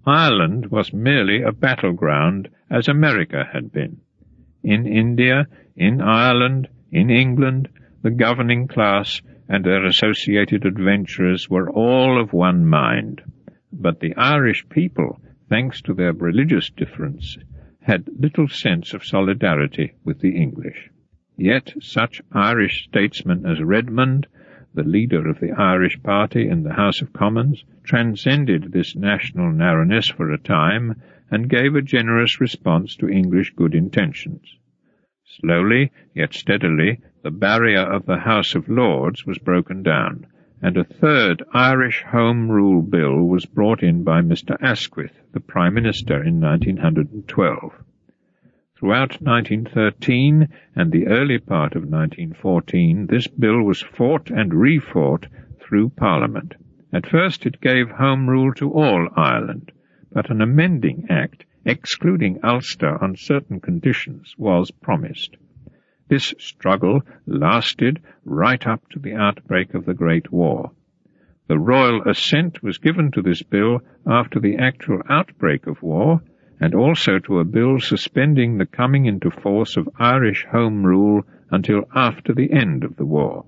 Ireland was merely a battleground, as America had been. In India, in Ireland, in England, the governing class and their associated adventurers were all of one mind. But the Irish people, thanks to their religious difference, had little sense of solidarity with the English. Yet such Irish statesmen as Redmond, the leader of the Irish party in the House of Commons, transcended this national narrowness for a time and gave a generous response to English good intentions. Slowly, yet steadily, the barrier of the House of Lords was broken down, and a third Irish Home Rule Bill was brought in by Mr. Asquith, the Prime Minister, in 1912. Throughout 1913 and the early part of 1914, this bill was fought and refought through Parliament. At first it gave Home Rule to all Ireland, but an amending act, excluding Ulster on certain conditions, was promised. This struggle lasted right up to the outbreak of the Great War. The royal assent was given to this bill after the actual outbreak of war, and also to a bill suspending the coming into force of Irish Home Rule until after the end of the war.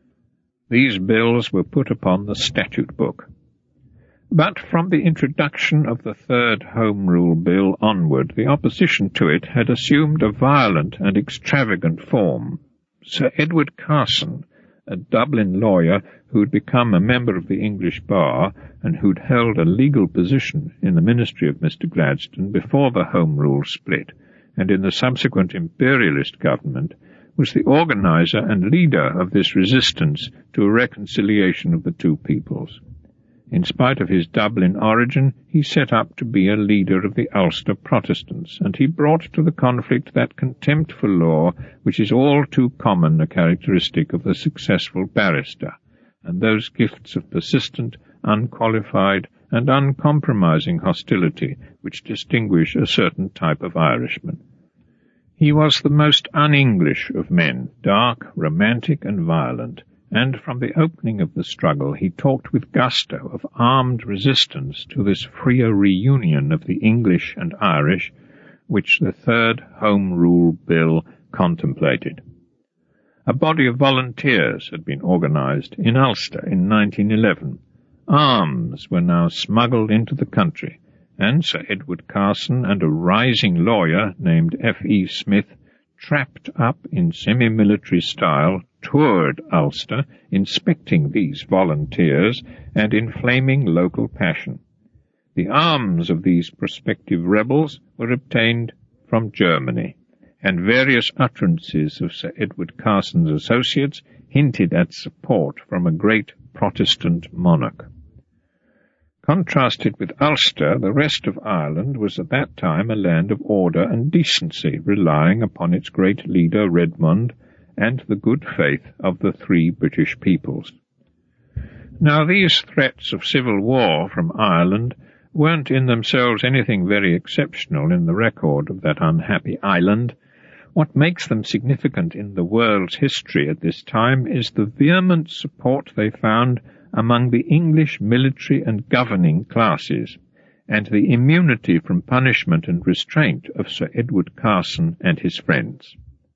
These bills were put upon the statute book. But from the introduction of the Third Home Rule Bill onward, the opposition to it had assumed a violent and extravagant form. Sir Edward Carson, a Dublin lawyer who'd become a member of the English bar and who'd held a legal position in the ministry of Mr. Gladstone before the Home Rule split, and in the subsequent imperialist government, was the organizer and leader of this resistance to a reconciliation of the two peoples. In spite of his Dublin origin, he set up to be a leader of the Ulster Protestants, and he brought to the conflict that contempt for law which is all too common a characteristic of the successful barrister, and those gifts of persistent, unqualified, and uncompromising hostility which distinguish a certain type of Irishman. He was the most un-English of men, dark, romantic, and violent, and from the opening of the struggle he talked with gusto of armed resistance to this freer reunion of the English and Irish which the Third Home Rule Bill contemplated. A body of volunteers had been organized in Ulster in 1911. Arms were now smuggled into the country, and Sir Edward Carson and a rising lawyer named F.E. Smith, trapped up in semi-military style, toured Ulster, inspecting these volunteers and inflaming local passion. The arms of these prospective rebels were obtained from Germany, and various utterances of Sir Edward Carson's associates hinted at support from a great Protestant monarch. Contrasted with Ulster, the rest of Ireland was at that time a land of order and decency, relying upon its great leader Redmond and the good faith of the three British peoples. Now these threats of civil war from Ireland weren't in themselves anything very exceptional in the record of that unhappy island. What makes them significant in the world's history at this time is the vehement support they found among the English military and governing classes, and the immunity from punishment and restraint of Sir Edward Carson and his friends.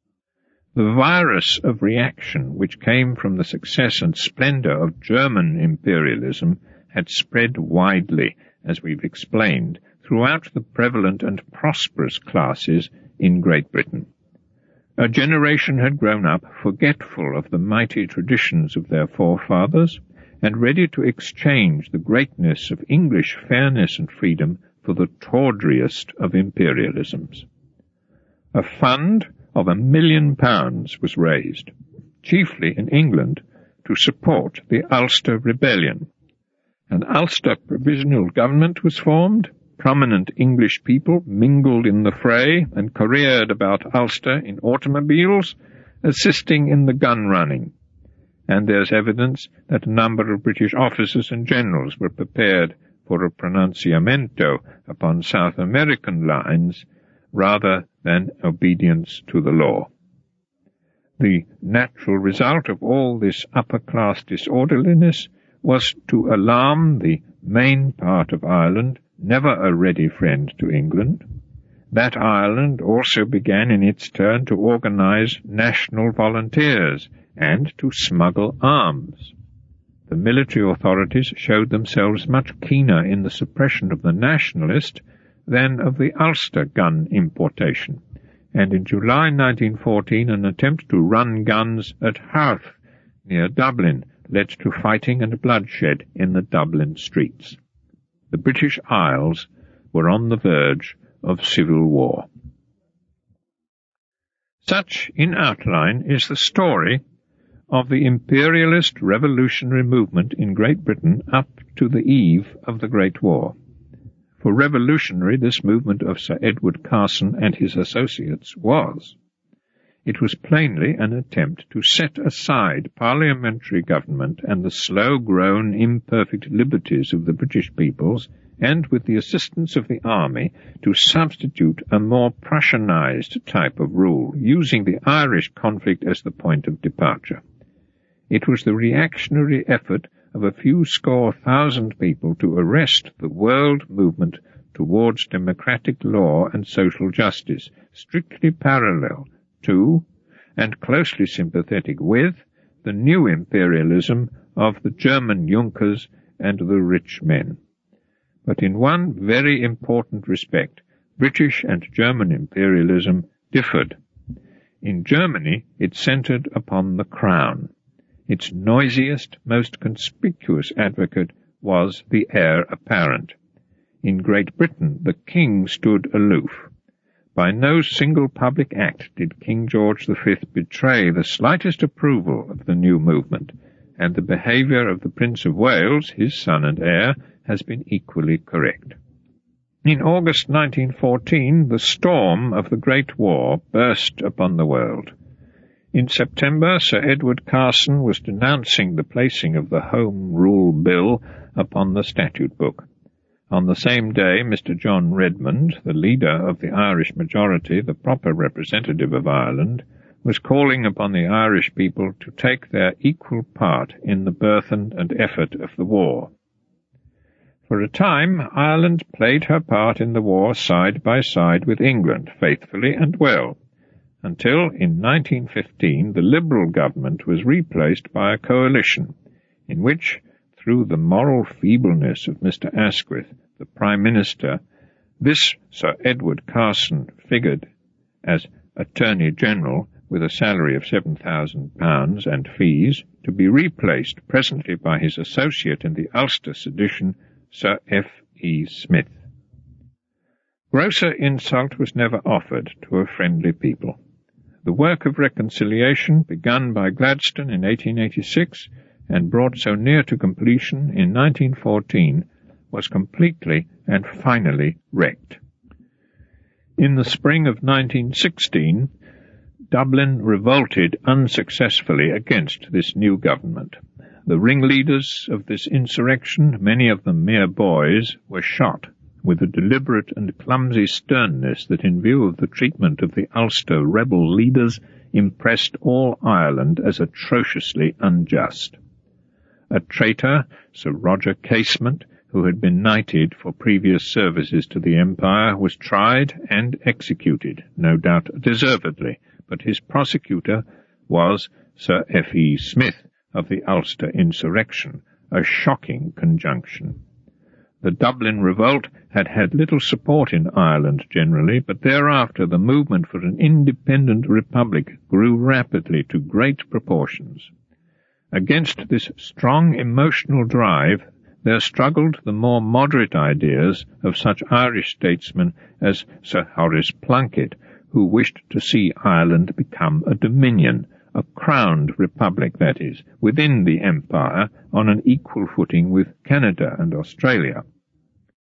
The virus of reaction which came from the success and splendour of German imperialism had spread widely, as we've explained, throughout the prevalent and prosperous classes in Great Britain. A generation had grown up forgetful of the mighty traditions of their forefathers, and ready to exchange the greatness of English fairness and freedom for the tawdriest of imperialisms. A fund of £1 million was raised, chiefly in England, to support the Ulster Rebellion. An Ulster Provisional Government was formed. Prominent English people mingled in the fray and careered about Ulster in automobiles, assisting in the gun running. And there's evidence that a number of British officers and generals were prepared for a pronunciamento upon South American lines rather than obedience to the law. The natural result of all this upper-class disorderliness was to alarm the main part of Ireland never a ready friend to England. That Ireland also began in its turn to organize national volunteers and to smuggle arms. The military authorities showed themselves much keener in the suppression of the nationalist than of the Ulster gun importation, and in July 1914 an attempt to run guns at Howth, near Dublin, led to fighting and bloodshed in the Dublin streets. The British Isles were on the verge of civil war. Such, in outline, is the story of the imperialist revolutionary movement in Great Britain up to the eve of the Great War. For revolutionary this movement of Sir Edward Carson and his associates was. It was plainly an attempt to set aside parliamentary government and the slow-grown, imperfect liberties of the British peoples, and, with the assistance of the army, to substitute a more Prussianized type of rule, using the Irish conflict as the point of departure. It was the reactionary effort of a few score thousand people to arrest the world movement towards democratic law and social justice, strictly parallel to, and closely sympathetic with, the new imperialism of the German Junkers and the rich men. But in one very important respect, British and German imperialism differed. In Germany, it centered upon the crown. Its noisiest, most conspicuous advocate was the heir apparent. In Great Britain, the king stood aloof. By no single public act did King George V betray the slightest approval of the new movement, and the behaviour of the Prince of Wales, his son and heir, has been equally correct. In August 1914, the storm of the Great War burst upon the world. In September, Sir Edward Carson was denouncing the placing of the Home Rule Bill upon the statute book. On the same day, Mr. John Redmond, the leader of the Irish majority, the proper representative of Ireland, was calling upon the Irish people to take their equal part in the burthen and effort of the war. For a time, Ireland played her part in the war side by side with England, faithfully and well, until in 1915 the Liberal government was replaced by a coalition, in which, through the moral feebleness of Mr. Asquith, the Prime Minister, this Sir Edward Carson figured as Attorney General with a salary of £7,000 and fees, to be replaced presently by his associate in the Ulster sedition, Sir F. E. Smith. Grosser insult was never offered to a friendly people. The work of reconciliation, begun by Gladstone in 1886 and brought so near to completion in 1914, was completely and finally wrecked. In the spring of 1916, Dublin revolted unsuccessfully against this new government. The ringleaders of this insurrection, many of them mere boys, were shot with a deliberate and clumsy sternness that, in view of the treatment of the Ulster rebel leaders, impressed all Ireland as atrociously unjust. A traitor, Sir Roger Casement, who had been knighted for previous services to the Empire, was tried and executed, no doubt deservedly, but his prosecutor was Sir F. E. Smith of the Ulster insurrection, a shocking conjunction. The Dublin revolt had had little support in Ireland generally, but thereafter the movement for an independent republic grew rapidly to great proportions. Against this strong emotional drive there struggled the more moderate ideas of such Irish statesmen as Sir Horace Plunkett, who wished to see Ireland become a dominion, a crowned republic, that is, within the Empire, on an equal footing with Canada and Australia.